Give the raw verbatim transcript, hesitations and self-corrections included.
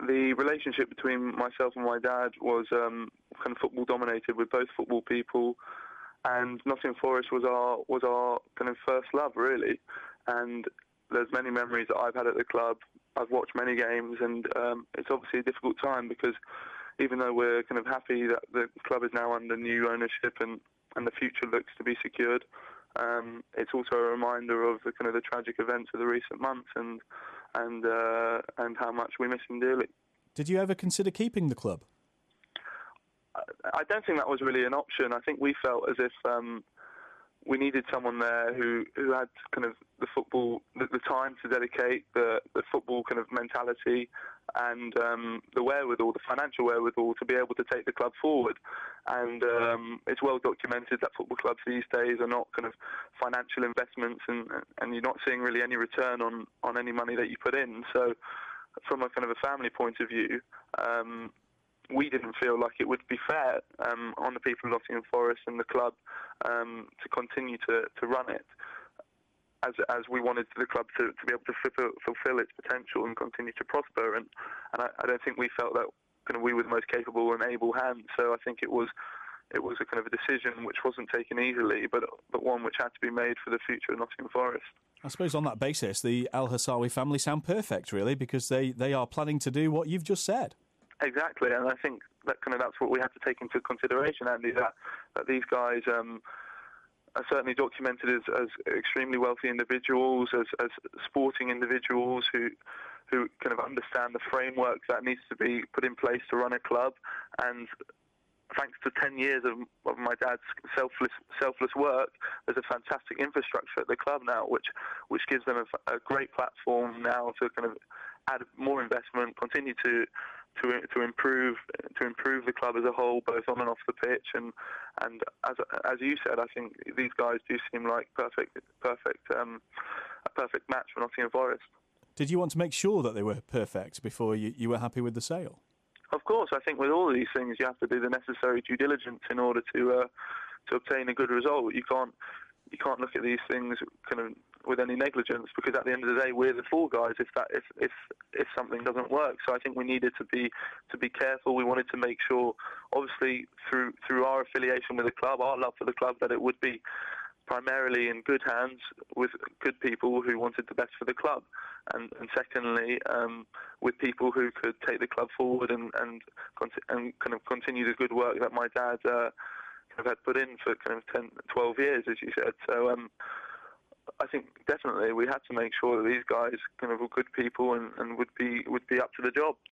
the relationship between myself and my dad was um, kind of football dominated. We're both football people, and Nottingham Forest was our was our kind of first love, really. And there's many memories that I've had at the club. I've watched many games, and um, it's obviously a difficult time because even though we're kind of happy that the club is now under new ownership and, and the future looks to be secured, um, it's also a reminder of the kind of the tragic events of the recent months and and uh, and how much we miss him dearly. Did you ever consider keeping the club? I, I don't think that was really an option. I think we felt as if um, we needed someone there who, who had kind of the football, the, the time to dedicate, the, the football kind of mentality and um, the wherewithal, the financial wherewithal to be able to take the club forward. And um, it's well documented that football clubs these days are not kind of financial investments, and, and you're not seeing really any return on, on any money that you put in. So from a kind of a family point of view, um, we didn't feel like it would be fair um, on the people of Nottingham Forest and the club um, to continue to, to run it, as as we wanted the club to, to be able to fulfill, fulfill its potential and continue to prosper. And, and I, I don't think we felt that kind of we were the most capable and able hands. So I think it was it was a kind of a decision which wasn't taken easily, but but one which had to be made for the future of Nottingham Forest. I suppose on that basis, the El Hassawi family sound perfect, really, because they, they are planning to do what you've just said. Exactly, and I think that kind of that's what we have to take into consideration, Andy. That that these guys um, are certainly documented as, as extremely wealthy individuals, as, as sporting individuals who who kind of understand the framework that needs to be put in place to run a club. And thanks to ten years of, of my dad's selfless selfless work, there's a fantastic infrastructure at the club now, which which gives them a, a great platform now to kind of add more investment, continue to to to improve to improve the club as a whole, both on and off the pitch. And and as as you said, I think these guys do seem like perfect perfect um, a perfect match for Nottingham Forest. Did you want to make sure that they were perfect before you, you were happy with the sale? Of course, I think with all of these things, you have to do the necessary due diligence in order to uh, to obtain a good result. You can't you can't look at these things kind of with any negligence, because at the end of the day, we're the fall guys if that if if if something doesn't work. So I think we needed to be to be careful. We wanted to make sure, obviously through through our affiliation with the club, our love for the club, that it would be primarily in good hands with good people who wanted the best for the club, and, and secondly, um, with people who could take the club forward and and, and kind of continue the good work that my dad uh, kind of had put in for kind of ten, twelve years, as you said. So um, I think definitely we had to make sure that these guys kind of were good people and, and would be would be up to the job.